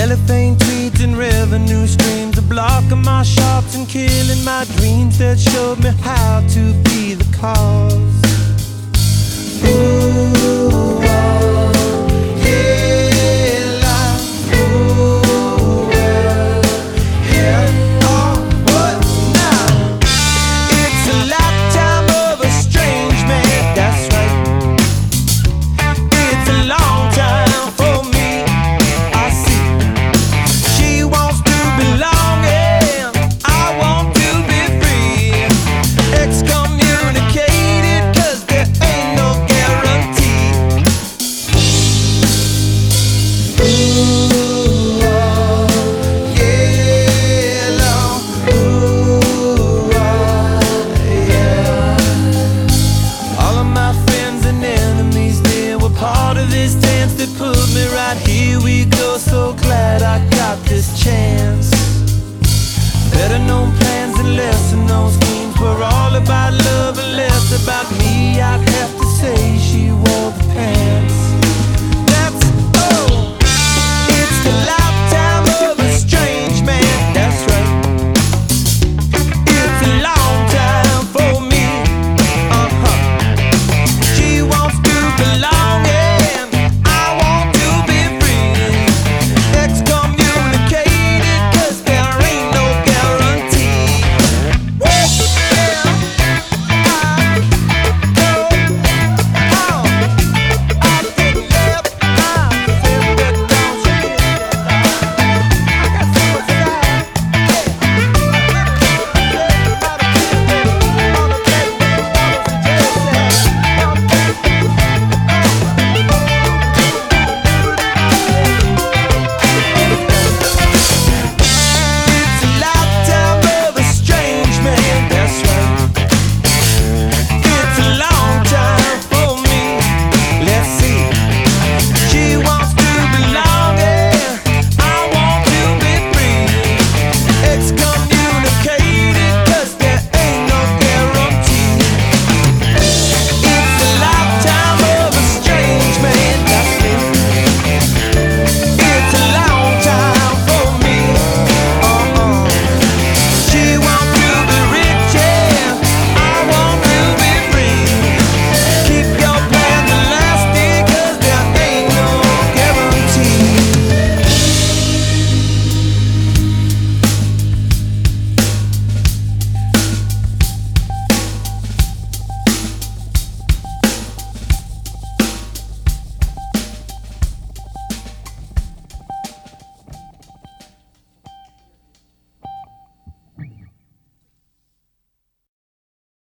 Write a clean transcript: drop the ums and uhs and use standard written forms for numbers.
Cellophane tweets and revenue streams are blocking my shots and killing my dreams that showed me how to be the cause. Ooh, yeah, life, ooh, well, yeah, oh, what now? It's a lifetime of estrangement, that's right. It's a long time for me, I see. She wants to belong and I want to be free. Excommunicated 'cause there ain't no guarantee. Ooh.